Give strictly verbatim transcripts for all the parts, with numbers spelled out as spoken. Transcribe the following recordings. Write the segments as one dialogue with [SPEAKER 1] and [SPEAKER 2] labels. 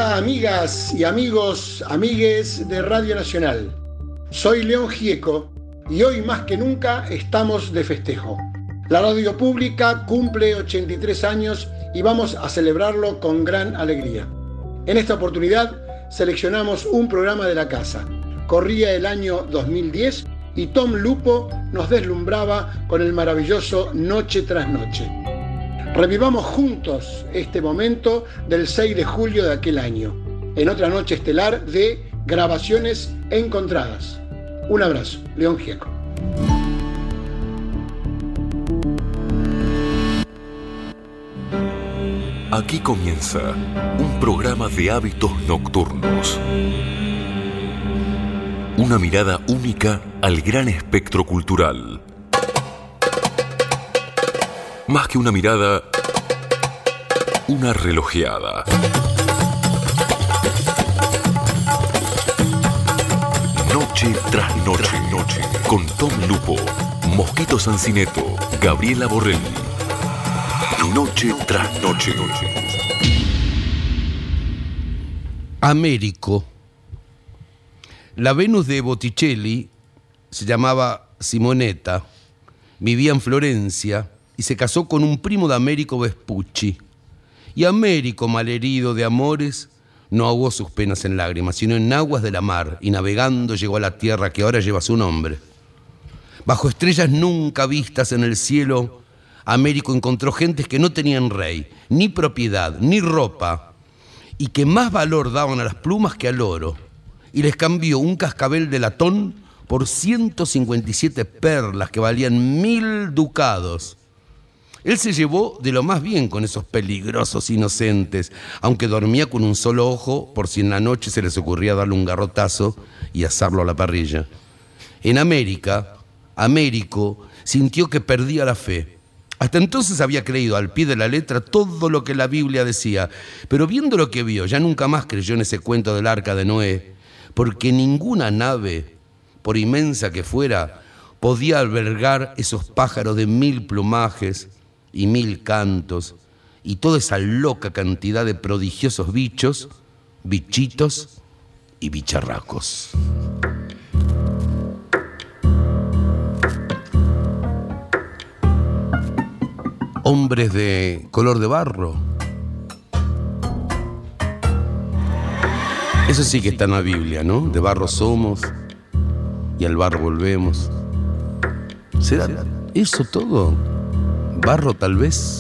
[SPEAKER 1] Hola amigas y amigos, amigues de Radio Nacional. Soy León Gieco y hoy más que nunca estamos de festejo. La radio pública cumple ochenta y tres años y vamos a celebrarlo con gran alegría. En esta oportunidad seleccionamos un programa de la casa. Corría el año dos mil diez y Tom Lupo nos deslumbraba con el maravilloso Noche tras Noche. Revivamos juntos este momento del seis de julio de aquel año, en otra noche estelar de Grabaciones Encontradas. Un abrazo, León Gieco.
[SPEAKER 2] Aquí comienza un programa de hábitos nocturnos. Una mirada única al gran espectro cultural. Más que una mirada, una relojeada. Noche tras noche, noche, con Tom Lupo, Mosquito Sancineto, Gabriela Borrelli. Noche tras noche.
[SPEAKER 3] Américo. La Venus de Botticelli se llamaba Simonetta, vivía en Florencia y se casó con un primo de Américo Vespucci. Y Américo, malherido de amores, no ahogó sus penas en lágrimas, sino en aguas de la mar, y navegando llegó a la tierra que ahora lleva su nombre. Bajo estrellas nunca vistas en el cielo, Américo encontró gentes que no tenían rey, ni propiedad, ni ropa, y que más valor daban a las plumas que al oro, y les cambió un cascabel de latón por ciento cincuenta y siete perlas que valían mil ducados. Él se llevó de lo más bien con esos peligrosos inocentes, aunque dormía con un solo ojo por si en la noche se les ocurría darle un garrotazo y asarlo a la parrilla. En América, Américo sintió que perdía la fe. Hasta entonces había creído al pie de la letra todo lo que la Biblia decía, pero viendo lo que vio, ya nunca más creyó en ese cuento del arca de Noé, porque ninguna nave, por inmensa que fuera, podía albergar esos pájaros de mil plumajes y mil cantos, y toda esa loca cantidad de prodigiosos bichos, bichitos y bicharracos. Hombres de color de barro. Eso sí que está en la Biblia, ¿no? De barro somos y al barro volvemos. ¿Será eso todo? ¿Barro tal vez?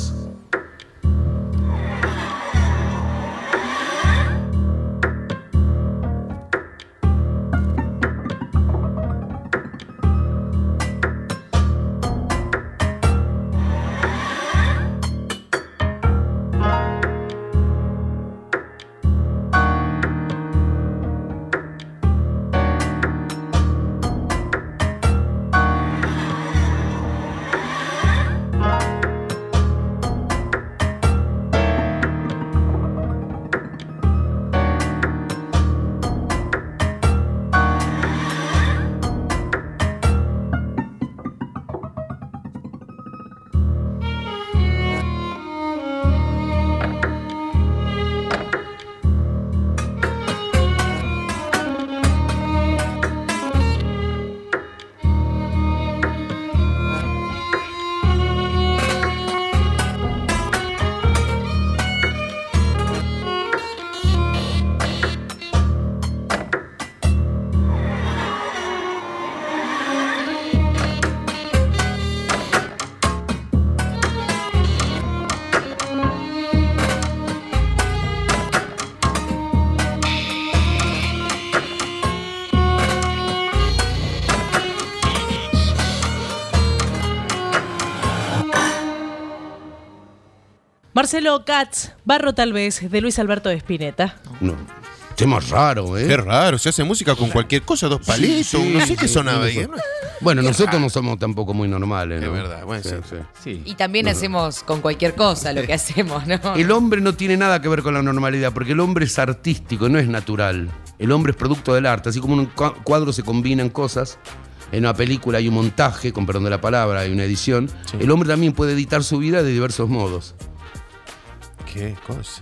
[SPEAKER 4] Marcelo Katz, Barro tal vez, de Luis Alberto de Spinetta.
[SPEAKER 3] No, tema raro, ¿eh?
[SPEAKER 5] Qué raro, se hace música con cualquier cosa, dos palitos, sí, sí, no sé qué sonaba ahí.
[SPEAKER 3] Bueno, qué nosotros raro. No somos tampoco muy normales, ¿no?
[SPEAKER 5] Es verdad, bueno, sí, sí.
[SPEAKER 6] sí. Y también no, hacemos con cualquier cosa lo que hacemos, ¿no?
[SPEAKER 3] El hombre no tiene nada que ver con la normalidad, porque el hombre es artístico, no es natural. El hombre es producto del arte, así como en un cuadro se combinan cosas. En una película hay un montaje, con perdón de la palabra, hay una edición. Sí. El hombre también puede editar su vida de diversos modos.
[SPEAKER 5] ¿Qué cosa?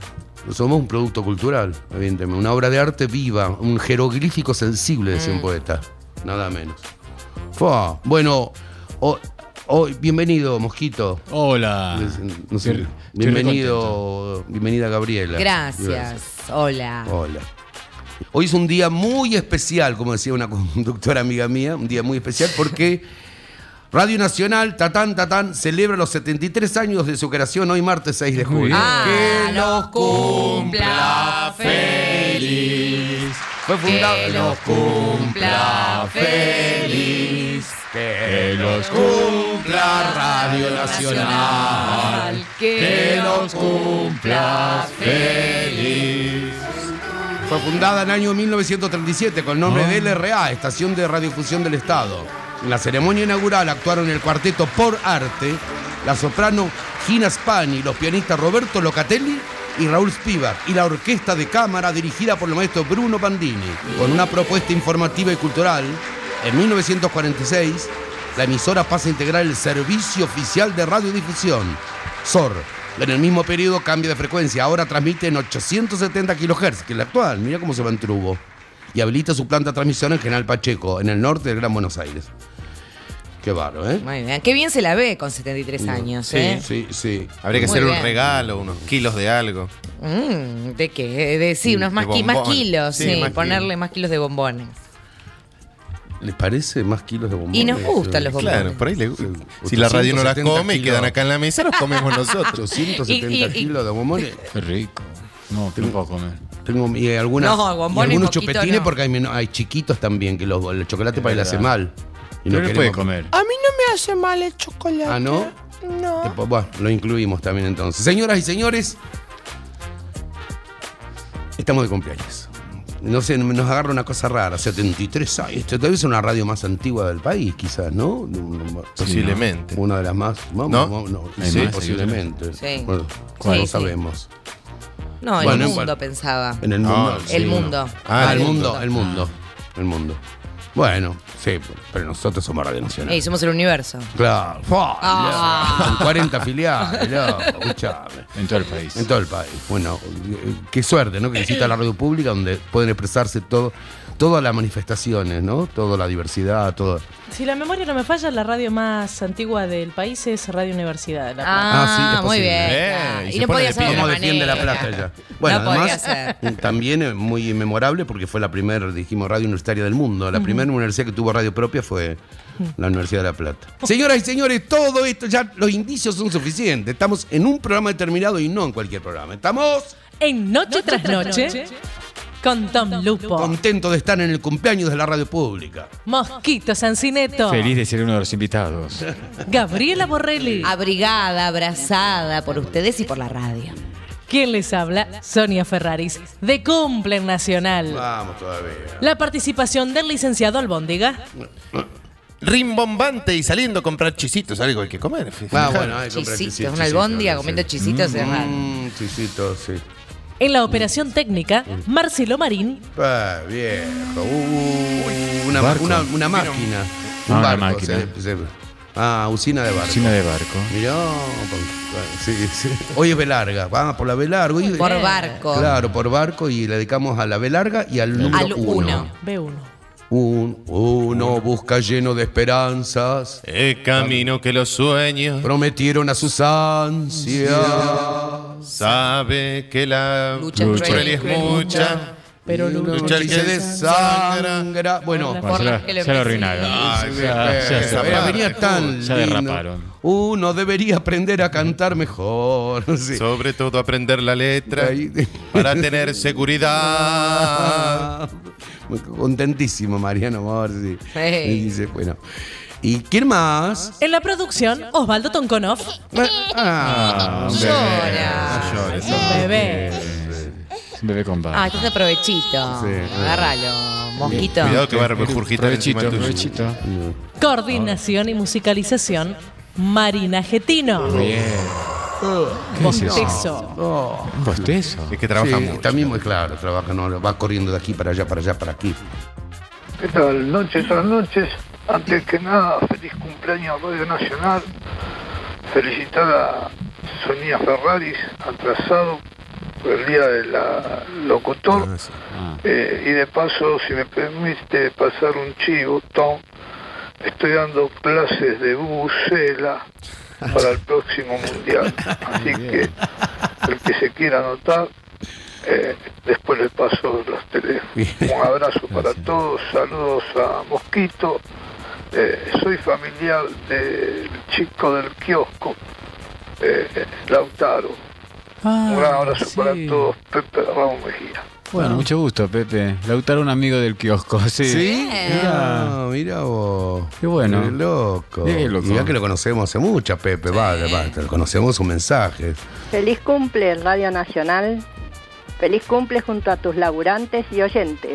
[SPEAKER 3] Somos un producto cultural, evidentemente. Una obra de arte viva, un jeroglífico sensible, decía
[SPEAKER 6] Mm.
[SPEAKER 3] un poeta. Nada menos. Fua. Bueno, oh, oh, bienvenido, Mosquito.
[SPEAKER 7] Hola.
[SPEAKER 3] No sé,
[SPEAKER 7] Estoy-
[SPEAKER 3] bienvenido, bienvenida Gabriela.
[SPEAKER 6] Gracias. Hola.
[SPEAKER 3] Hola. Hoy es un día muy especial, como decía una conductora amiga mía, un día muy especial porque Radio Nacional, tatán, tatán, celebra los setenta y tres años de su creación hoy martes seis de julio.
[SPEAKER 6] Ah,
[SPEAKER 3] que
[SPEAKER 6] los cumpla feliz.
[SPEAKER 3] Fue fundado.
[SPEAKER 6] Que los cumpla feliz.
[SPEAKER 3] Que los cumpla Radio Nacional.
[SPEAKER 6] Que
[SPEAKER 3] los cumpla feliz. Fue fundada en el año mil novecientos treinta y siete con el nombre de L R A, Estación de Radiodifusión del Estado. En la ceremonia inaugural actuaron el cuarteto Por Arte, la soprano Gina Spani, los pianistas Roberto Locatelli y Raúl Spivak, y la orquesta de cámara dirigida por el maestro Bruno Bandini. Con una propuesta informativa y cultural, en mil novecientos cuarenta y seis, la emisora pasa a integrar el Servicio Oficial de Radiodifusión, S O R. En el mismo periodo cambia de frecuencia, ahora transmite en ochocientos setenta kilohertz, que es la actual, mira cómo se va en trubo. Y habilita su planta de transmisión en General Pacheco, en el norte del Gran Buenos Aires. Qué bárbaro, ¿eh?
[SPEAKER 6] Muy bien. Qué bien se la ve con setenta y tres años,
[SPEAKER 3] Sí,
[SPEAKER 6] ¿eh?
[SPEAKER 3] sí, sí.
[SPEAKER 5] Habría que
[SPEAKER 6] Muy
[SPEAKER 5] hacer
[SPEAKER 6] bien.
[SPEAKER 5] un regalo, unos kilos de algo.
[SPEAKER 6] Mm, ¿de qué? De, sí, unos
[SPEAKER 5] De
[SPEAKER 6] más, ki- más
[SPEAKER 5] bombón.
[SPEAKER 6] kilos,
[SPEAKER 5] Sí,
[SPEAKER 6] sí.
[SPEAKER 5] más
[SPEAKER 6] Ponerle
[SPEAKER 5] kilos.
[SPEAKER 6] más kilos de bombones.
[SPEAKER 3] ¿Les parece más kilos de bombones?
[SPEAKER 6] Y nos gustan los bombones.
[SPEAKER 5] Claro, por ahí le
[SPEAKER 3] Sí.
[SPEAKER 5] Si la radio no las
[SPEAKER 3] ochocientos setenta
[SPEAKER 5] come y
[SPEAKER 3] kilos.
[SPEAKER 5] quedan acá en la mesa, los comemos nosotros.
[SPEAKER 3] ochocientos setenta
[SPEAKER 6] Y- y- y-
[SPEAKER 3] kilos de bombones.
[SPEAKER 7] Qué rico. No, que no puedo comer.
[SPEAKER 3] Tengo y algunas,
[SPEAKER 6] No,
[SPEAKER 3] y
[SPEAKER 6] bombones,
[SPEAKER 3] algunos
[SPEAKER 6] moquito,
[SPEAKER 3] chupetines
[SPEAKER 6] no.
[SPEAKER 3] porque hay, men- hay chiquitos también que los, el chocolate para él hace
[SPEAKER 7] verdad.
[SPEAKER 3] mal. Y
[SPEAKER 7] No le puede
[SPEAKER 3] queremos-
[SPEAKER 7] comer.
[SPEAKER 8] A mí no me hace mal el chocolate.
[SPEAKER 3] Ah, ¿no?
[SPEAKER 8] No.
[SPEAKER 3] Eh, pues, Bueno, lo incluimos también entonces. Señoras y señores, estamos de cumpleaños. No sé, nos agarra una cosa rara, setenta y tres años. Esto debe ser una radio más antigua del país, quizás, ¿no?
[SPEAKER 5] Posiblemente.
[SPEAKER 3] Una de las más. Vamos,
[SPEAKER 5] ¿No?
[SPEAKER 3] vamos, no.
[SPEAKER 7] Hay
[SPEAKER 3] Sí,
[SPEAKER 7] más,
[SPEAKER 3] posiblemente.
[SPEAKER 6] Sí.
[SPEAKER 3] Bueno,
[SPEAKER 6] Sí,
[SPEAKER 3] no
[SPEAKER 6] sí.
[SPEAKER 3] sabemos.
[SPEAKER 6] No, el
[SPEAKER 3] Bueno,
[SPEAKER 6] mundo
[SPEAKER 3] igual.
[SPEAKER 6] pensaba.
[SPEAKER 3] En el
[SPEAKER 5] Ah,
[SPEAKER 3] mundo.
[SPEAKER 6] El
[SPEAKER 3] sí.
[SPEAKER 6] mundo.
[SPEAKER 3] Ah,
[SPEAKER 5] Ah,
[SPEAKER 3] el
[SPEAKER 5] el
[SPEAKER 3] mundo,
[SPEAKER 5] mundo.
[SPEAKER 3] el mundo. El mundo. Bueno, sí, pero nosotros somos Radio Nacional.
[SPEAKER 6] Ey, somos el universo.
[SPEAKER 3] Claro. Fua,
[SPEAKER 6] Ah.
[SPEAKER 3] loco, con cuarenta filiales, loco, escuchame.
[SPEAKER 7] En todo el país.
[SPEAKER 3] En todo el país. Bueno, eh, qué suerte, ¿no? Que exista la radio pública donde pueden expresarse todo, todas las manifestaciones, ¿no? Toda la diversidad, todo.
[SPEAKER 4] Si la memoria no me falla, la radio más antigua del país es Radio Universidad de La Plata.
[SPEAKER 6] Ah,
[SPEAKER 3] Ah, sí, es
[SPEAKER 6] muy
[SPEAKER 3] posible.
[SPEAKER 6] bien.
[SPEAKER 5] Eh,
[SPEAKER 6] claro.
[SPEAKER 5] y
[SPEAKER 6] y
[SPEAKER 5] se
[SPEAKER 6] no
[SPEAKER 5] pone
[SPEAKER 6] podía
[SPEAKER 5] de
[SPEAKER 6] ser de
[SPEAKER 5] pie.
[SPEAKER 6] otra
[SPEAKER 3] ¿Cómo defiende la
[SPEAKER 6] manera.
[SPEAKER 3] plata ella? Bueno,
[SPEAKER 6] no podía
[SPEAKER 3] además,
[SPEAKER 6] ser.
[SPEAKER 3] también es muy memorable porque fue la primera, dijimos, radio universitaria del mundo. La primera universidad que tuvo radio propia fue la Universidad de La Plata. Señoras y señores, todo esto ya, los indicios son suficientes. Estamos en un programa determinado y no en cualquier programa. Estamos
[SPEAKER 4] En Noche tras Noche, con Tom Lupo,
[SPEAKER 3] contentos de estar en el cumpleaños de la radio pública.
[SPEAKER 4] Mosquito Sancineto,
[SPEAKER 7] Feliz de ser uno de los invitados.
[SPEAKER 4] Gabriela Borrelli,
[SPEAKER 6] Abrigada, abrazada por ustedes y por la radio.
[SPEAKER 4] quien les habla, Sonia Ferraris, de Cumple Nacional.
[SPEAKER 3] Vamos todavía.
[SPEAKER 4] La participación del licenciado Albóndiga,
[SPEAKER 5] Rimbombante y saliendo a comprar chisitos, algo hay que comer.
[SPEAKER 3] Ah, bueno, hay que comprar
[SPEAKER 6] Chisitos,
[SPEAKER 3] chisitos,
[SPEAKER 6] una albóndiga
[SPEAKER 3] sí.
[SPEAKER 6] comiendo chisitos es raro.
[SPEAKER 3] Mm, chisitos, sí.
[SPEAKER 4] en la operación técnica, Marcelo Marín,
[SPEAKER 3] Ah, viejo. Uh, una,
[SPEAKER 7] Barco.
[SPEAKER 3] una, una máquina.
[SPEAKER 7] Ah,
[SPEAKER 3] Un
[SPEAKER 7] una
[SPEAKER 3] barco.
[SPEAKER 7] máquina.
[SPEAKER 3] se- se- ah, usina de barco.
[SPEAKER 7] Cocina de barco.
[SPEAKER 3] Mirá, por- sí, sí. Hoy es B larga, vamos por la B larga. Hoy-
[SPEAKER 6] Por barco.
[SPEAKER 3] Claro, por barco y le dedicamos a la B larga y al número
[SPEAKER 6] Al
[SPEAKER 3] uno.
[SPEAKER 6] uno.
[SPEAKER 4] B uno.
[SPEAKER 3] Un, uno busca lleno de esperanzas,
[SPEAKER 5] El camino que los sueños
[SPEAKER 3] prometieron a sus ansias.
[SPEAKER 5] sabe que la
[SPEAKER 6] Lucha
[SPEAKER 7] Lucha.
[SPEAKER 5] cruel es mucha.
[SPEAKER 4] Pero
[SPEAKER 3] Y una
[SPEAKER 4] lucha
[SPEAKER 3] noche se desangra. Bueno,
[SPEAKER 7] Bueno, se,
[SPEAKER 6] Por
[SPEAKER 7] lo,
[SPEAKER 6] que lo
[SPEAKER 7] se lo
[SPEAKER 6] que
[SPEAKER 7] arruinaron.
[SPEAKER 3] Ay,
[SPEAKER 7] Ya-
[SPEAKER 3] qué
[SPEAKER 7] ya
[SPEAKER 3] pena.
[SPEAKER 7] se
[SPEAKER 3] Era-
[SPEAKER 7] raparon.
[SPEAKER 3] venía tan
[SPEAKER 7] Se
[SPEAKER 3] lindo.
[SPEAKER 7] derraparon.
[SPEAKER 3] Uno debería aprender a cantar mejor. Sí.
[SPEAKER 5] Sobre todo aprender la letra
[SPEAKER 3] Ahí-
[SPEAKER 5] para tener seguridad.
[SPEAKER 3] Ah, muy contentísimo Mariano Morsi.
[SPEAKER 6] Sí.
[SPEAKER 3] Y dice, bueno. ¿Y quién más?
[SPEAKER 4] En la producción, Osvaldo Tonkonov,
[SPEAKER 3] Ah,
[SPEAKER 7] un
[SPEAKER 6] Llora.
[SPEAKER 7] bebé.
[SPEAKER 4] bebé.
[SPEAKER 7] Es un bebé con
[SPEAKER 6] Ah,
[SPEAKER 7] barba.
[SPEAKER 6] estás de provechito.
[SPEAKER 3] Sí.
[SPEAKER 6] Agárralo, mosquito.
[SPEAKER 5] Cuidado que va a regurgitar encima
[SPEAKER 7] Provechito,
[SPEAKER 5] tuyo.
[SPEAKER 7] provechito.
[SPEAKER 4] Coordinación y musicalización, Marina Getino.
[SPEAKER 7] Bien. ¿Qué es eso?
[SPEAKER 4] Bostezo.
[SPEAKER 3] oh.
[SPEAKER 7] ¿Un bostezo?
[SPEAKER 5] Es que trabaja
[SPEAKER 3] Sí,
[SPEAKER 5] mucho.
[SPEAKER 3] también muy claro, trabaja, no, va corriendo de aquí para allá, para allá, para aquí.
[SPEAKER 9] ¿Qué tal? Noches a noches. Antes que nada, feliz cumpleaños a Radio Nacional. Felicitar a Sonia Ferraris, atrasado. por el Día del Locutor.
[SPEAKER 5] Ah, sí.
[SPEAKER 7] Ah.
[SPEAKER 9] Eh, y de paso, si me permite pasar un chivo, Tom, estoy dando clases de bucela para el próximo mundial. Así que el que se quiera anotar, eh, después le paso los teléfonos. Un abrazo para
[SPEAKER 7] Gracias.
[SPEAKER 9] todos, saludos a Mosquito. Eh, soy familiar del chico del kiosco, eh, Lautaro. Un gran abrazo
[SPEAKER 7] sí.
[SPEAKER 9] para todos, Pepe Ramón Mejía.
[SPEAKER 7] Bueno, mucho gusto, Pepe. Lautaro, un amigo del kiosco, sí.
[SPEAKER 3] ¿Sí?
[SPEAKER 7] Mirá.
[SPEAKER 3] Ah, mira vos.
[SPEAKER 7] Qué bueno.
[SPEAKER 3] Qué loco.
[SPEAKER 7] Qué loco.
[SPEAKER 3] Mirá que lo conocemos hace mucho, Pepe. Va, va, te lo conocemos sus mensajes.
[SPEAKER 10] Feliz cumple, Radio Nacional. Feliz cumple junto a tus laburantes y oyentes.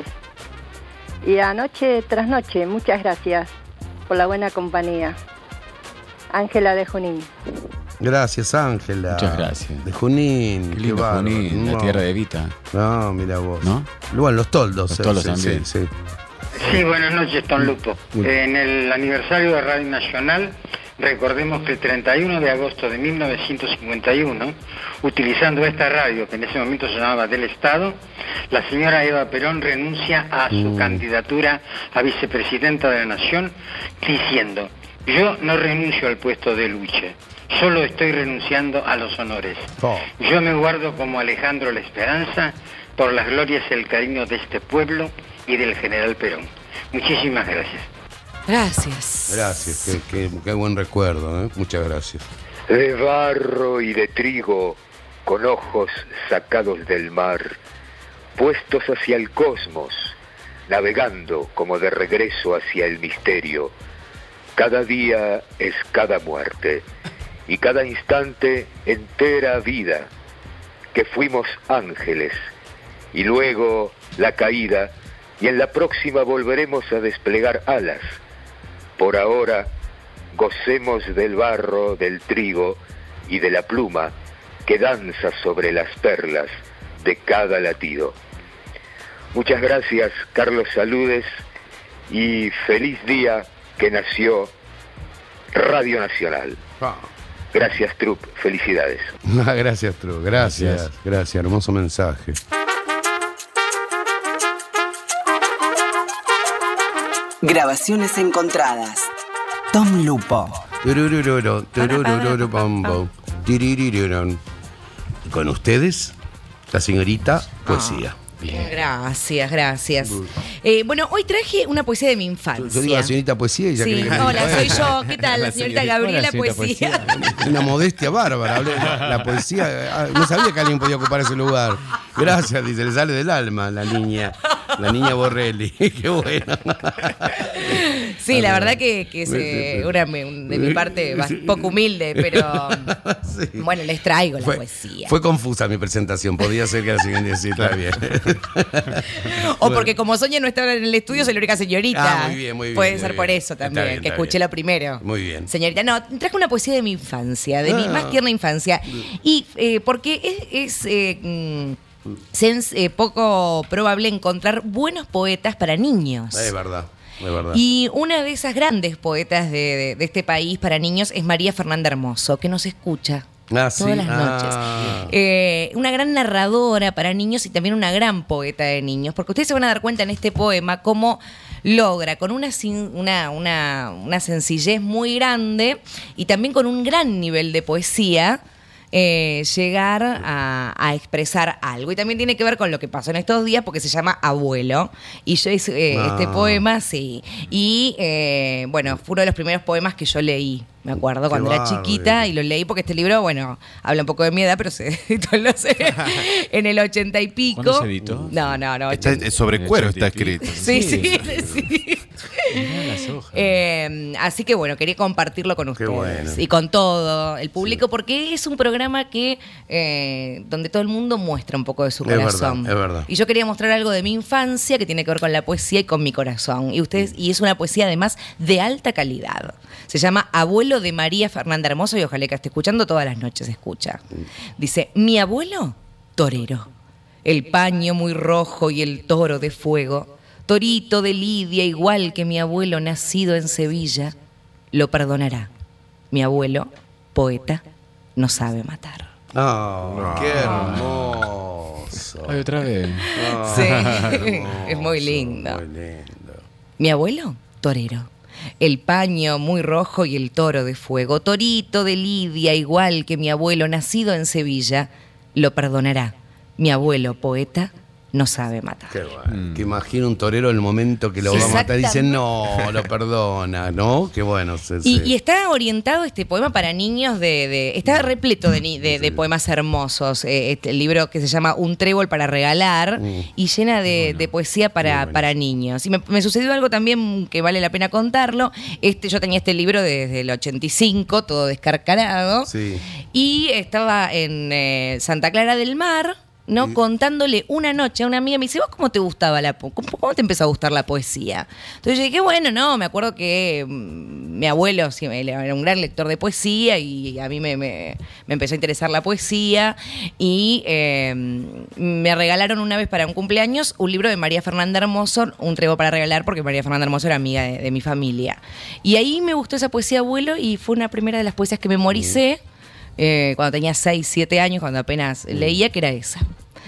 [SPEAKER 10] Y anoche tras noche, muchas gracias por la buena compañía. Ángela de Junín.
[SPEAKER 3] Gracias, Ángela.
[SPEAKER 7] Muchas gracias.
[SPEAKER 3] De Junín.
[SPEAKER 7] Qué lindo,
[SPEAKER 3] bárbaro.
[SPEAKER 7] Junín, la
[SPEAKER 3] No.
[SPEAKER 7] tierra de Evita.
[SPEAKER 3] No, mira vos.
[SPEAKER 7] ¿No?
[SPEAKER 3] Bueno, los toldos.
[SPEAKER 7] Los
[SPEAKER 3] eh,
[SPEAKER 7] toldos
[SPEAKER 3] sí,
[SPEAKER 7] también.
[SPEAKER 3] Sí, sí.
[SPEAKER 11] Sí, buenas noches, Don Lupo.
[SPEAKER 3] Muy-
[SPEAKER 11] En el aniversario de Radio Nacional, recordemos que el treinta y uno de agosto de mil novecientos cincuenta y uno, utilizando esta radio, que en ese momento se llamaba Del Estado, la señora Eva Perón renuncia a su
[SPEAKER 3] Mm.
[SPEAKER 11] candidatura a vicepresidenta de la Nación, diciendo: yo no renuncio al puesto de Luche, solo estoy renunciando a los honores.
[SPEAKER 3] Oh.
[SPEAKER 11] Yo me guardo como Alejandro la Esperanza por las glorias y el cariño de este pueblo y del general Perón. Muchísimas gracias.
[SPEAKER 6] Gracias.
[SPEAKER 3] Gracias, qué, qué- qué buen recuerdo, ¿eh? Muchas gracias.
[SPEAKER 12] De barro y de trigo, con ojos sacados del mar, puestos hacia el cosmos, navegando como de regreso hacia el misterio. Cada día es cada muerte, y cada instante entera vida, que fuimos ángeles, y luego la caída, y en la próxima volveremos a desplegar alas. Por ahora, gocemos del barro, del trigo y de la pluma que danza sobre las perlas de cada latido. Muchas gracias, Carlos Saludes, y feliz día que nació Radio Nacional.
[SPEAKER 3] Ah.
[SPEAKER 12] Gracias, Trup, felicidades.
[SPEAKER 3] Gracias, Tru. Gracias, gracias, gracias. Hermoso mensaje.
[SPEAKER 13] Grabaciones encontradas. Tom Lupo.
[SPEAKER 3] Tururururu, tururururu, bombo, tiririrurun. Con ustedes, la señorita Poesía.
[SPEAKER 6] Gracias, gracias. Eh, bueno, hoy traje una poesía de mi infancia.
[SPEAKER 3] Yo digo la señorita Poesía y ya
[SPEAKER 6] Sí,
[SPEAKER 3] cree que-
[SPEAKER 6] hola, soy yo. ¿Qué tal? La señorita Gabriela
[SPEAKER 3] Hola, señorita
[SPEAKER 6] Poesía.
[SPEAKER 3] Una modestia bárbara. Hablé- La, la poesía. ah, No sabía que alguien podía ocupar ese lugar. Gracias, dice, le sale del alma la niña. La niña Borrelli. Qué bueno.
[SPEAKER 6] Sí, la verdad que, que es eh, una de mi parte bast- poco humilde, pero bueno, les traigo la
[SPEAKER 3] Fue,
[SPEAKER 6] poesía.
[SPEAKER 3] fue confusa mi presentación. Podía ser que la siguiente sí, está bien.
[SPEAKER 6] O porque como Sonia no estaba en el estudio, soy la única señorita.
[SPEAKER 3] Ah, muy bien, muy bien,
[SPEAKER 6] Puede
[SPEAKER 3] muy
[SPEAKER 6] ser
[SPEAKER 3] bien.
[SPEAKER 6] por eso
[SPEAKER 3] Está
[SPEAKER 6] también,
[SPEAKER 3] bien,
[SPEAKER 6] que
[SPEAKER 3] está
[SPEAKER 6] escuché
[SPEAKER 3] bien.
[SPEAKER 6] la primero.
[SPEAKER 3] Muy bien.
[SPEAKER 6] Señorita, no, traje una poesía de mi infancia, de mi
[SPEAKER 3] Ah.
[SPEAKER 6] más tierna infancia. Y eh, porque es, es, eh, mm, sens- eh, poco probable encontrar buenos poetas para niños.
[SPEAKER 3] Es verdad, es verdad.
[SPEAKER 6] Y una de esas grandes poetas de, de- de este país para niños es María Fernanda Hermoso, que nos escucha
[SPEAKER 3] Ah, sí.
[SPEAKER 6] todas las noches.
[SPEAKER 3] Ah.
[SPEAKER 6] Eh, una gran narradora para niños y también una gran poeta de niños, porque ustedes se van a dar cuenta en este poema cómo logra con una, sin- una, una, una sencillez muy grande y también con un gran nivel de poesía eh, llegar a, a expresar algo. Y también tiene que ver con lo que pasó en estos días porque se llama Abuelo. Y yo hice eh,
[SPEAKER 3] Ah.
[SPEAKER 6] este poema, sí. Y eh, bueno, fue uno de los primeros poemas que yo leí. Me acuerdo
[SPEAKER 3] Qué
[SPEAKER 6] cuando era
[SPEAKER 3] bárbaro.
[SPEAKER 6] chiquita y lo leí porque este libro, bueno, habla un poco de mi edad, pero se editó en, los- en el ochenta y pico.
[SPEAKER 7] ¿Cuándo se editó?
[SPEAKER 6] No, no, no.
[SPEAKER 5] Está,
[SPEAKER 6] ochenta.
[SPEAKER 5] sobre cuero está escrito.
[SPEAKER 6] Sí, sí, sí.
[SPEAKER 7] Mirá las hojas.
[SPEAKER 6] Eh, así que bueno, quería compartirlo con ustedes
[SPEAKER 3] bueno.
[SPEAKER 6] y con todo el público porque es un programa que eh, donde todo el mundo muestra un poco de su
[SPEAKER 3] Es
[SPEAKER 6] corazón.
[SPEAKER 3] verdad, es verdad.
[SPEAKER 6] Y yo quería mostrar algo de mi infancia que tiene que ver con la poesía y con mi corazón. Y ustedes y es una poesía además de alta calidad. Se llama Abuelo de María Fernanda Hermoso y ojalá que esté escuchando todas las noches, escucha. Dice, mi abuelo, torero, el paño muy rojo y el toro de fuego, torito de lidia igual que mi abuelo nacido en Sevilla, lo perdonará. Mi abuelo, poeta, no sabe matar.
[SPEAKER 3] Oh, qué hermoso. hermoso.
[SPEAKER 7] Ay, otra vez.
[SPEAKER 3] Ah,
[SPEAKER 6] Sí,
[SPEAKER 3] hermoso,
[SPEAKER 6] es muy lindo.
[SPEAKER 3] Muy lindo.
[SPEAKER 6] Mi abuelo, torero. El paño muy rojo y el toro de fuego. Torito de Lidia, igual que mi abuelo, nacido en Sevilla, lo perdonará. Mi abuelo, poeta, no sabe matar.
[SPEAKER 3] Qué bueno. Que imagino un torero en el momento que lo va a matar y dice, no, lo perdona, ¿no? Qué bueno. Sí,
[SPEAKER 6] Y,
[SPEAKER 3] sí.
[SPEAKER 6] y está orientado este poema para niños de... de- está repleto de, ni- de- de poemas hermosos. Eh, este, el libro que se llama Un trébol para regalar y llena de, de poesía para, para niños. Y me, me sucedió algo también que vale la pena contarlo. Este, yo tenía este libro desde el ochenta y cinco, todo descarcarado.
[SPEAKER 3] Sí.
[SPEAKER 6] Y estaba en eh, Santa Clara del Mar, ¿no? Contándole una noche a una amiga, me dice, ¿vos cómo te gustaba la po- cómo, cómo te empezó a gustar la poesía? Entonces yo dije, qué bueno, no, me acuerdo que mm, mi abuelo sí, él era un gran lector de poesía y a mí me, me- me empezó a interesar la poesía y eh, me regalaron una vez para un cumpleaños un libro de María Fernanda Hermoso, Un trébol para regalar, porque María Fernanda Hermoso era amiga de, de mi familia. Y ahí me gustó esa poesía, abuelo, y fue una primera de las poesías que memoricé. Eh, cuando tenía seis, siete años, cuando apenas leía, que era esa.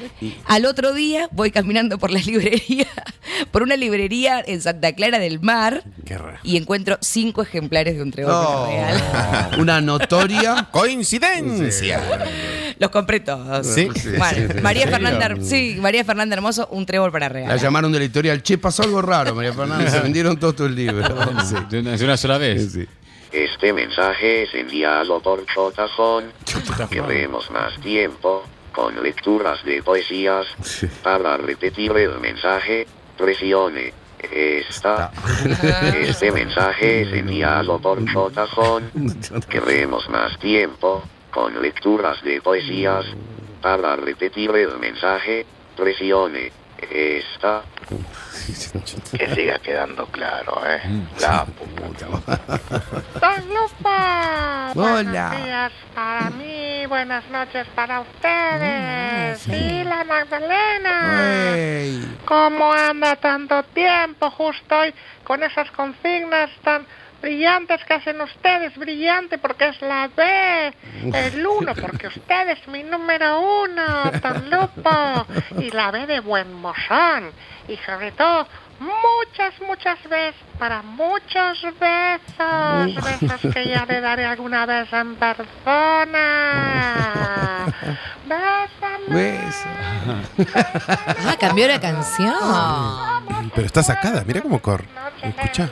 [SPEAKER 6] Al otro día voy caminando por la librería, por una librería en Santa Clara del Mar, y encuentro cinco ejemplares de Un trébol
[SPEAKER 3] Oh,
[SPEAKER 6] para regalar.
[SPEAKER 3] una notoria
[SPEAKER 5] coincidencia.
[SPEAKER 6] Los compré todos.
[SPEAKER 3] Sí.
[SPEAKER 6] Bueno,
[SPEAKER 3] Sí.
[SPEAKER 6] María
[SPEAKER 3] ¿En
[SPEAKER 6] Fernanda,
[SPEAKER 3] serio?
[SPEAKER 6] sí, María Fernanda Hermoso, Un trébol para regalar.
[SPEAKER 3] La llamaron de la editorial, che, pasó algo raro, María Fernanda, se vendieron todos tus libros. Sí.
[SPEAKER 7] De una, de una sola vez.
[SPEAKER 3] Sí.
[SPEAKER 12] Este mensaje es enviado por Chotafón. Queremos más tiempo con lecturas de poesías. Para repetir el mensaje, presione esta. Este mensaje es enviado por Chotafón. Queremos más tiempo con lecturas de poesías. Para repetir el mensaje, presione esta.
[SPEAKER 14] Que siga quedando claro, ¿eh? La puta.
[SPEAKER 8] Don Lupo,
[SPEAKER 3] Hola.
[SPEAKER 8] buenos días para mí, buenas noches para ustedes. Y la Magdalena.
[SPEAKER 3] Ey.
[SPEAKER 8] ¿Cómo anda tanto tiempo justo hoy con esas consignas tan brillantes que hacen ustedes? Brillante porque es la B, el uno porque usted es mi número uno, Don Lupo. Y la B de buen mozón. Y sobre todo, muchas, muchas veces, para muchos besos, besos que ya le daré alguna vez en persona. Bésame.
[SPEAKER 6] Ah, cambió la canción.
[SPEAKER 5] Pero está sacada, mira cómo corre. Escucha.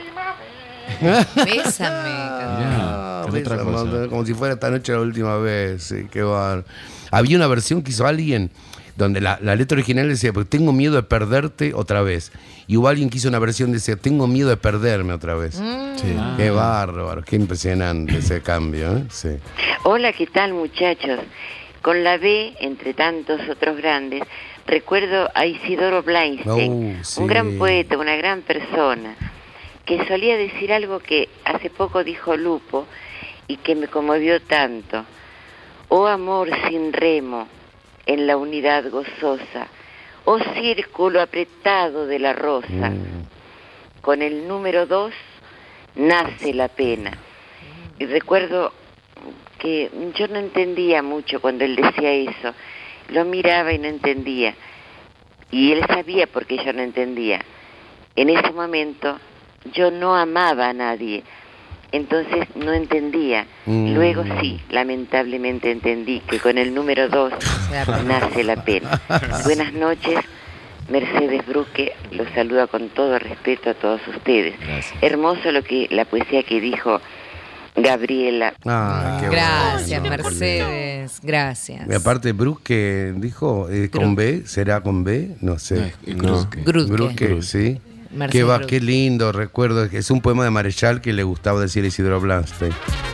[SPEAKER 6] Bésame.
[SPEAKER 3] Ah,
[SPEAKER 7] es otra
[SPEAKER 3] bésame,
[SPEAKER 7] cosa.
[SPEAKER 3] como si fuera esta noche la última vez. Sí, qué bar. Había una versión que hizo alguien donde la, la letra original decía, porque tengo miedo de perderte otra vez. Y hubo alguien que hizo una versión que decía, tengo miedo de perderme otra vez.
[SPEAKER 5] Sí.
[SPEAKER 3] Qué bárbaro, qué impresionante ese cambio. ¿Eh? Sí.
[SPEAKER 15] Hola, ¿qué tal, muchachos? Con la B, entre tantos otros grandes, recuerdo a Isidoro Blainstein,
[SPEAKER 3] Oh, sí.
[SPEAKER 15] un gran poeta, una gran persona, que solía decir algo que hace poco dijo Lupo y que me conmovió tanto. Oh amor sin remo en la unidad gozosa, oh círculo apretado de la rosa, con el número dos nace la pena. Y recuerdo que yo no entendía mucho cuando él decía eso, lo miraba y no entendía, y él sabía por qué yo no entendía. En ese momento yo no amaba a nadie, entonces no entendía.
[SPEAKER 3] Mm.
[SPEAKER 15] Luego sí, lamentablemente entendí que con el número dos nace la pena. Buenas noches, Mercedes Bruque, los saluda con todo respeto a todos ustedes.
[SPEAKER 7] Gracias.
[SPEAKER 15] Hermoso lo que la poesía que dijo Gabriela.
[SPEAKER 3] Ah, qué
[SPEAKER 6] Gracias,
[SPEAKER 3] bueno.
[SPEAKER 6] Mercedes. Gracias.
[SPEAKER 3] Y aparte, Bruce que dijo, eh, con B, ¿será con B? No sé.
[SPEAKER 7] No,
[SPEAKER 3] No.
[SPEAKER 6] Grutke.
[SPEAKER 3] Grutke, sí.
[SPEAKER 6] Mercedes
[SPEAKER 3] Qué, va,
[SPEAKER 6] Grutke.
[SPEAKER 3] qué lindo, recuerdo. que Es un poema de Marechal que le gustaba decir a Isidro Blainstein.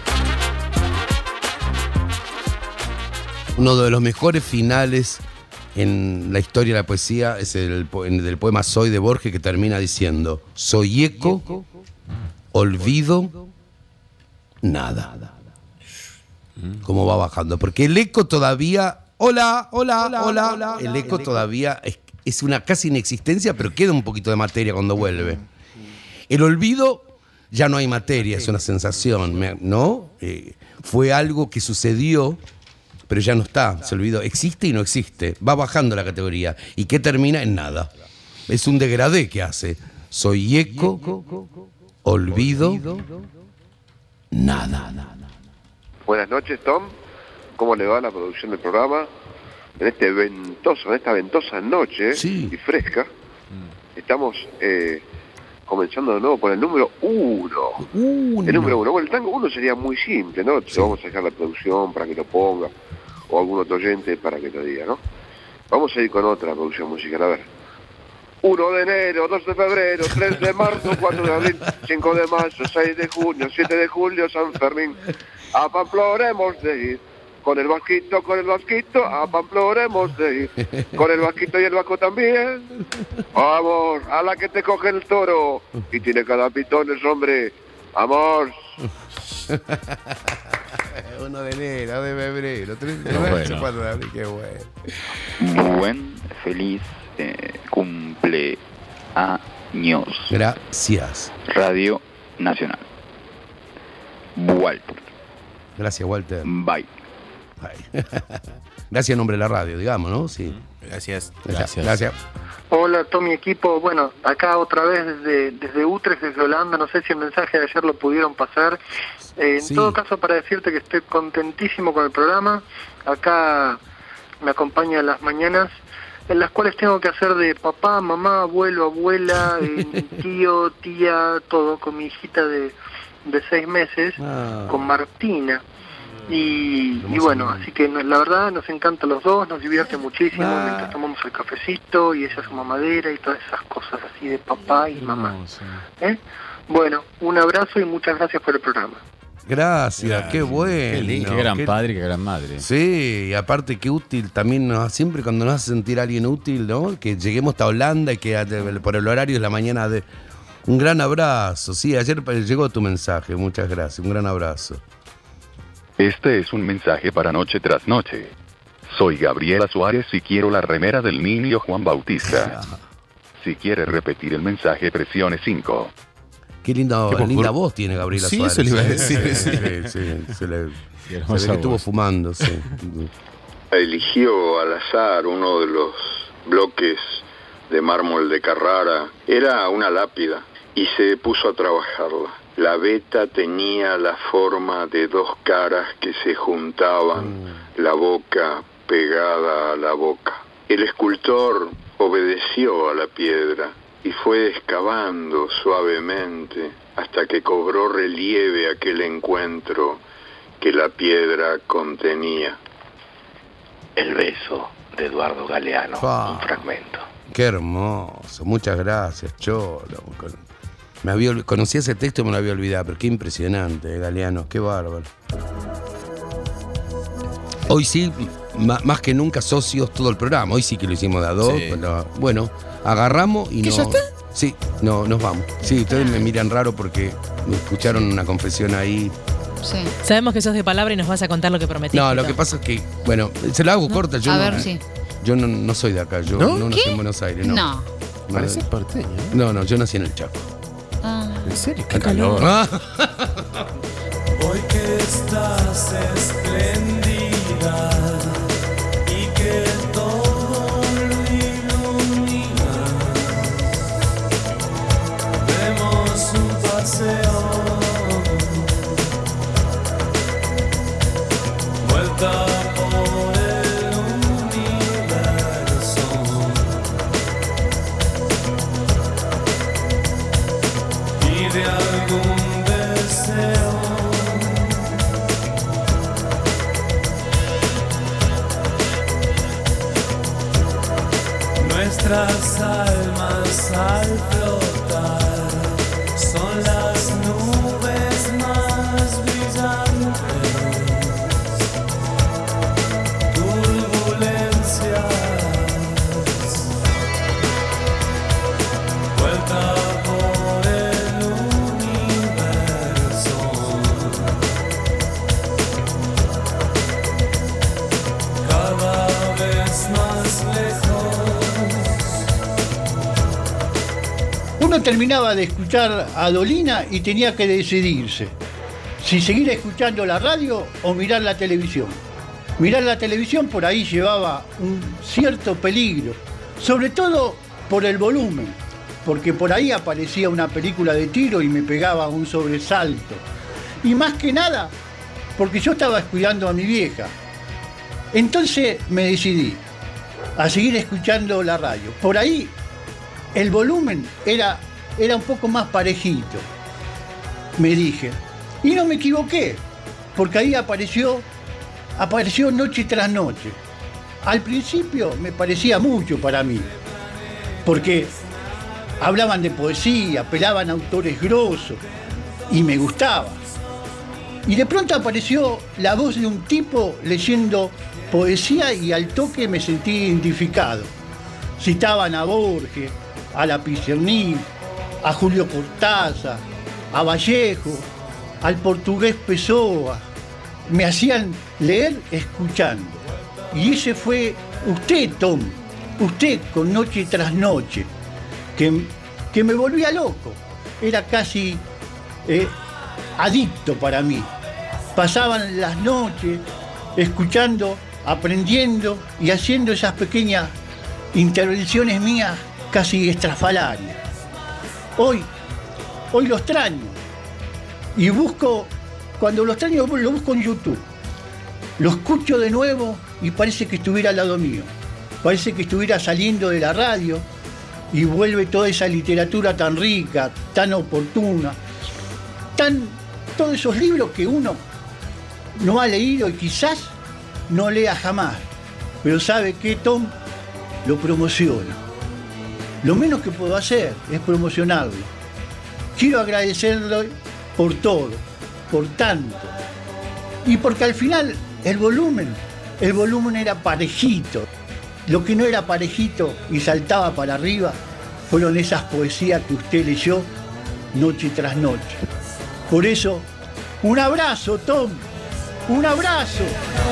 [SPEAKER 3] Uno de los mejores finales en la historia de la poesía es el po- en- del poema Soy de Borges, que termina diciendo: soy eco, olvido, nada. Cómo va bajando. Porque el eco todavía. Hola, hola, hola, hola. El eco todavía es, es una casi inexistencia, pero queda un poquito de materia cuando vuelve. El olvido ya no hay materia, es una sensación, me- ¿no? Eh, fue algo que sucedió, pero ya no está, se olvidó. Existe y no existe. Va bajando la categoría. ¿Y qué termina? En nada. Es un degradé que hace. Soy eco, olvido, nada.
[SPEAKER 16] Buenas noches, Tom. ¿Cómo le va la producción del programa? En este ventoso, en esta ventosa noche
[SPEAKER 3] sí.
[SPEAKER 16] y fresca, estamos eh, comenzando de nuevo con el número uno.
[SPEAKER 3] uno.
[SPEAKER 16] El número uno. Bueno, el tango uno sería muy simple, ¿no? Sí. Vamos a dejar la producción para que lo ponga, o algún otro oyente para que lo diga, ¿no? Vamos a ir con otra producción musical, a ver. uno de enero, dos de febrero, tres de marzo, cuatro de abril, cinco de mayo, seis de junio, siete de julio, San Fermín. A Pamplona hemos de ir, con el vasquito, con el vasquito, a Pamplona hemos de ir, con el vasquito y el vasco también. Amor, a la que te coge el toro, y tiene cada pitones, hombre, amor.
[SPEAKER 3] uno de enero, de febrero, tres de
[SPEAKER 7] No,
[SPEAKER 3] marzo,
[SPEAKER 7] bueno.
[SPEAKER 3] cuatro de abril, qué bueno.
[SPEAKER 17] Buen, feliz eh, cumple años.
[SPEAKER 3] Gracias.
[SPEAKER 17] Radio Nacional. Walter.
[SPEAKER 3] Gracias, Walter.
[SPEAKER 17] Bye.
[SPEAKER 3] Bye. Gracias en nombre de la radio, digamos, ¿no? Sí.
[SPEAKER 5] Gracias.
[SPEAKER 3] Gracias. Gracias.
[SPEAKER 18] Hola, Tommy, equipo. Bueno, acá otra vez desde, desde Utrecht, desde Holanda. No sé si el mensaje de ayer lo pudieron pasar. Eh, en
[SPEAKER 3] Sí.
[SPEAKER 18] todo caso, para decirte que estoy contentísimo con el programa. Acá me acompaña en las mañanas, en las cuales tengo que hacer de papá, mamá, abuelo, abuela, eh, tío, tía, todo, con mi hijita de, de seis meses,
[SPEAKER 3] Ah.
[SPEAKER 18] con Martina. Y, y bueno, así que no- la verdad nos encanta los dos, nos divierte muchísimo
[SPEAKER 3] Ah.
[SPEAKER 18] mientras tomamos el cafecito y ella su mamadera y todas esas cosas así de papá y mamá. ¿Eh? Bueno, un abrazo y muchas gracias por el programa.
[SPEAKER 3] Gracias,
[SPEAKER 7] Gracias.
[SPEAKER 3] qué bueno.
[SPEAKER 7] Qué lindo. Qué gran padre y qué gran madre.
[SPEAKER 3] Sí, y aparte qué útil también, nos, siempre cuando nos hace sentir a alguien útil, ¿no? Que lleguemos hasta Holanda y que a- por el horario de la mañana de... Un gran abrazo, sí, ayer llegó tu mensaje, muchas gracias, un gran abrazo.
[SPEAKER 19] Este es un mensaje para Noche tras Noche. Soy Gabriela Suárez y quiero la remera del niño Juan Bautista. Si quiere repetir el mensaje, presione cinco.
[SPEAKER 3] Qué linda,
[SPEAKER 19] Qué
[SPEAKER 3] linda
[SPEAKER 19] por-
[SPEAKER 3] voz tiene Gabriela
[SPEAKER 19] Sí,
[SPEAKER 3] Suárez.
[SPEAKER 19] eso le iba a
[SPEAKER 3] ¿eh?
[SPEAKER 19] decir,
[SPEAKER 3] Sí,
[SPEAKER 19] sí.
[SPEAKER 3] sí, se le, se
[SPEAKER 19] hermosa
[SPEAKER 3] ve que estuvo
[SPEAKER 19] voz.
[SPEAKER 3] fumando, sí.
[SPEAKER 20] Eligió al azar uno de los bloques de mármol de Carrara. Era una lápida y se puso a trabajarla. La veta tenía la forma de dos caras que se juntaban, la boca pegada a la boca. El escultor obedeció a la piedra y fue excavando suavemente hasta que cobró relieve aquel encuentro que la piedra contenía.
[SPEAKER 14] El beso de Eduardo Galeano,
[SPEAKER 3] Ah.
[SPEAKER 14] un fragmento.
[SPEAKER 3] Qué hermoso, muchas gracias, Cholo. Con- Me había, ol- conocía ese texto y me lo había olvidado, pero qué impresionante, eh, Galeano, qué bárbaro. Hoy sí, ma- más que nunca socios todo el programa. Hoy sí que lo hicimos de a dos,
[SPEAKER 7] Sí.
[SPEAKER 3] pero bueno, agarramos y
[SPEAKER 7] ¿Que
[SPEAKER 3] no.
[SPEAKER 7] ya está?
[SPEAKER 3] Sí, no, nos vamos. Sí, ustedes me miran raro porque me escucharon una confesión ahí.
[SPEAKER 4] Sí. Sabemos que sos de palabra y nos vas a contar lo que prometiste.
[SPEAKER 3] No, lo que pasa es que, bueno, se la hago corta. Yo
[SPEAKER 4] A
[SPEAKER 3] no,
[SPEAKER 4] ver, sí.
[SPEAKER 3] Yo no, no soy de acá, yo
[SPEAKER 4] ¿No?
[SPEAKER 3] no, nací
[SPEAKER 4] ¿Qué?
[SPEAKER 3] en Buenos Aires, no.
[SPEAKER 4] No.
[SPEAKER 3] Parece
[SPEAKER 5] porteño.
[SPEAKER 3] No, no, yo nací en el Chaco.
[SPEAKER 4] Ah.
[SPEAKER 5] ¿En serio?
[SPEAKER 3] Qué calor.
[SPEAKER 21] Hoy que estás esplendida y que todo lo ilumina, demos un paseo, vuelta por el universo. Pide algún deseo. Nuestras almas al flotar son las nubes más brillantes. Turbulencias. Vuelta por el universo. Cada vez más lejos.
[SPEAKER 22] Uno terminaba de escuchar a Dolina y tenía que decidirse si seguir escuchando la radio o mirar la televisión. Mirar la televisión por ahí llevaba un cierto peligro, sobre todo por el volumen, porque por ahí aparecía una película de tiro y me pegaba un sobresalto. Y más que nada, porque yo estaba cuidando a mi vieja. Entonces me decidí a seguir escuchando la radio. Por ahí el volumen era, era un poco más parejito, me dije. Y no me equivoqué, porque ahí apareció, apareció Noche tras Noche. Al principio me parecía mucho para mí, porque hablaban de poesía, apelaban a autores grosos, y me gustaba. Y de pronto apareció la voz de un tipo leyendo poesía y al toque me sentí identificado. Citaban a Borges, a Lapierre, a Julio Cortázar, a Vallejo, al portugués Pessoa. Me hacían leer escuchando. Y ese fue usted, Tom, usted con Noche tras Noche, que, que me volvía loco. Era casi eh, adicto para mí. Pasaban las noches escuchando, aprendiendo y haciendo esas pequeñas intervenciones mías casi estrafalarias. Hoy, hoy lo extraño y busco, cuando lo extraño lo busco en YouTube. Lo escucho de nuevo y parece que estuviera al lado mío. Parece que estuviera saliendo de la radio y vuelve toda esa literatura tan rica, tan oportuna, tan, todos esos libros que uno no ha leído y quizás no lea jamás. Pero ¿sabe qué, Tom? Lo promociono. Lo menos que puedo hacer es promocionarlo. Quiero agradecerle por todo, por tanto. Y porque al final el volumen, el volumen era parejito. Lo que no era parejito y saltaba para arriba fueron esas poesías que usted leyó noche tras noche. Por eso, un abrazo, Tom. Un abrazo.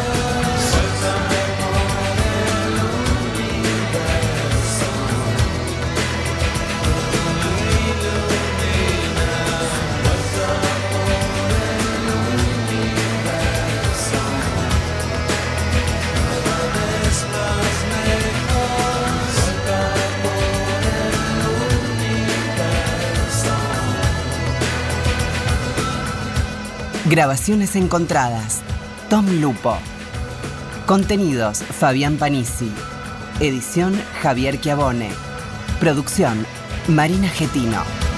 [SPEAKER 13] Grabaciones encontradas. Tom Lupo. Contenidos: Fabián Panisi. Edición: Javier Chiavone. Producción: Marina Getino.